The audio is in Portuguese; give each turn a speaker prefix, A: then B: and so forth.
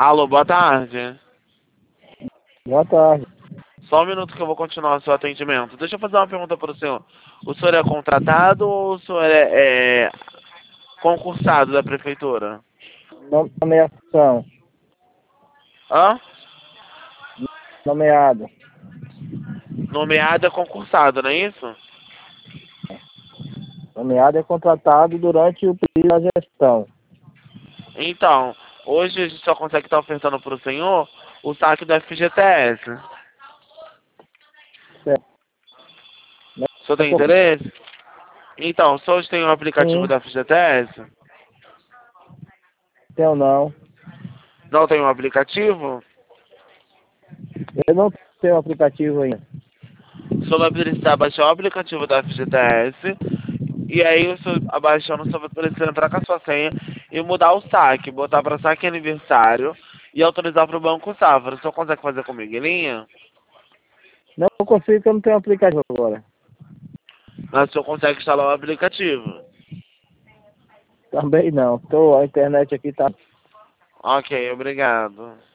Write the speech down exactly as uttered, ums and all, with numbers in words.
A: Alô, boa tarde.
B: Boa tarde.
A: Só um minuto que eu vou continuar o seu atendimento. Deixa eu fazer uma pergunta para o senhor. O senhor é contratado ou o senhor é, é concursado da prefeitura?
B: Nomeação.
A: Hã?
B: Nomeado.
A: Nomeado é concursado, não é isso?
B: Nomeado é contratado durante o período da gestão.
A: Então, hoje a gente só consegue estar ofertando para o senhor o saque do F G T S.
B: Certo.
A: O senhor tem interesse? Então, o senhor tem o aplicativo
B: Sim,
A: do F G T S?
B: eu não.
A: Não tem um aplicativo?
B: Eu não tenho aplicativo ainda.
A: O senhor vai precisar baixar o aplicativo da F G T S e aí o senhor abaixando, o senhor vai precisar entrar com a sua senha e mudar o saque, botar para saque aniversário e autorizar para o Banco Safra. O senhor consegue fazer comigo em linha?
B: Não consigo, porque eu não tenho aplicativo agora.
A: Mas o senhor consegue instalar o aplicativo.
B: Também não. Tô, a internet aqui tá.
A: Ok, obrigado.